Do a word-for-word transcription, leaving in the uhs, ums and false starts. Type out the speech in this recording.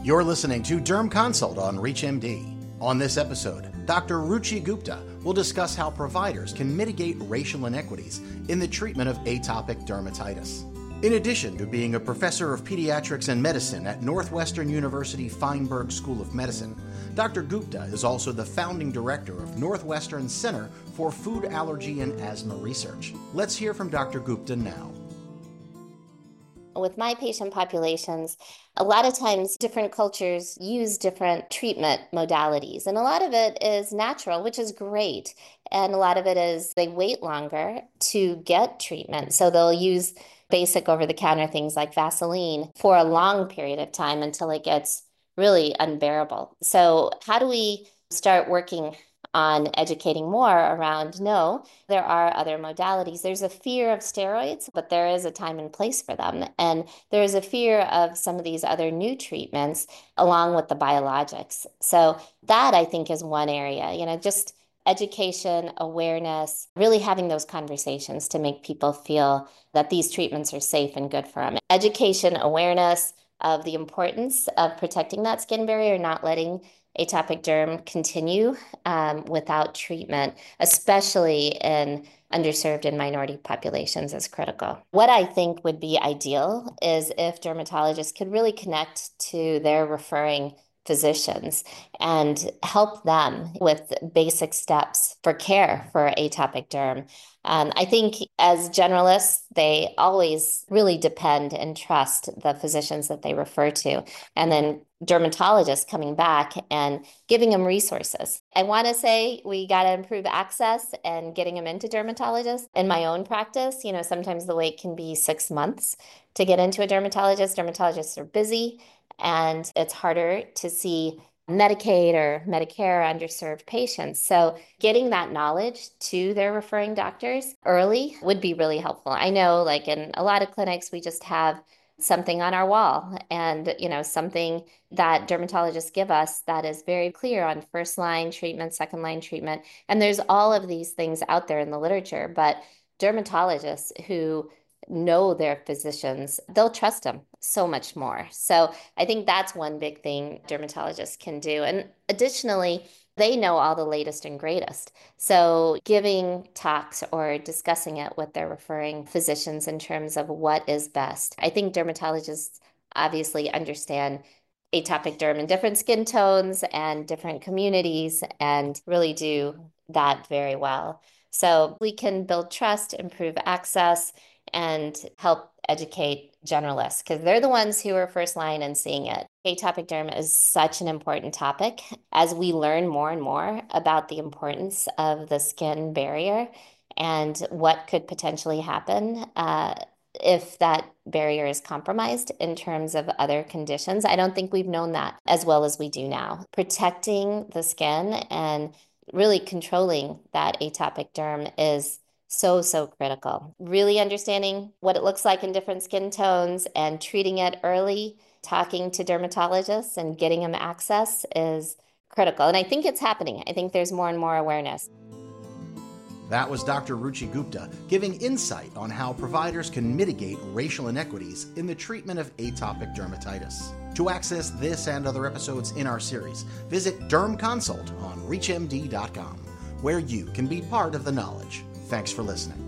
You're listening to Derm Consult on ReachMD. On this episode, Doctor Ruchi Gupta will discuss how providers can mitigate racial inequities in the treatment of atopic dermatitis. In addition to being a professor of pediatrics and medicine at Northwestern University Feinberg School of Medicine, Doctor Gupta is also the founding director of Northwestern Center for Food Allergy and Asthma Research. Let's hear from Doctor Gupta now. With my patient populations, a lot of times different cultures use different treatment modalities, and a lot of it is natural, which is great. And a lot of it is they wait longer to get treatment. So they'll use basic over-the-counter things like Vaseline for a long period of time until it gets really unbearable. So how do we start working on educating more around, no, there are other modalities. There's a fear of steroids, but there is a time and place for them. And there is a fear of some of these other new treatments along with the biologics. So that, I think, is one area, you know, just education, awareness, really having those conversations to make people feel that these treatments are safe and good for them. Education, awareness of the importance of protecting that skin barrier, not letting atopic derm continue um, without treatment, especially in underserved and minority populations, is critical. What I think would be ideal is if dermatologists could really connect to their referring physicians and help them with basic steps for care for atopic derm. Um, I think as generalists, they always really depend and trust the physicians that they refer to. And then dermatologists coming back and giving them resources. I want to say we got to improve access and getting them into dermatologists. In my own practice, you know, sometimes the wait can be six months to get into a dermatologist. Dermatologists are busy, and it's harder to see Medicaid or Medicare underserved patients. So getting that knowledge to their referring doctors early would be really helpful. I know, like in a lot of clinics, we just have something on our wall and, you know, something that dermatologists give us that is very clear on first line treatment, second line treatment. And there's all of these things out there in the literature, but dermatologists who know their physicians, they'll trust them so much more. So I think that's one big thing dermatologists can do. And additionally, they know all the latest and greatest. So giving talks or discussing it with their referring physicians in terms of what is best. I think dermatologists obviously understand atopic derm in different skin tones and different communities and really do that very well. So we can build trust, improve access, and help educate generalists because they're the ones who are first line and seeing it. Atopic derm is such an important topic as we learn more and more about the importance of the skin barrier and what could potentially happen uh, if that barrier is compromised in terms of other conditions. I don't think we've known that as well as we do now. Protecting the skin and really controlling that atopic derm is so, so critical. Really understanding what it looks like in different skin tones and treating it early, talking to dermatologists and getting them access is critical. And I think it's happening. I think there's more and more awareness. That was Doctor Ruchi Gupta giving insight on how providers can mitigate racial inequities in the treatment of atopic dermatitis. To access this and other episodes in our series, visit Derm Consult on reach M D dot com, where you can be part of the knowledge. Thanks for listening.